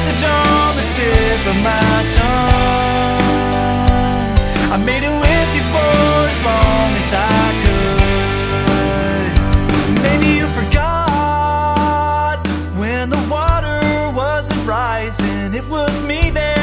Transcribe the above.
message on the tip of my tongue. I made it with you for as long as I could. Maybe you forgot when the water wasn't rising. It was me there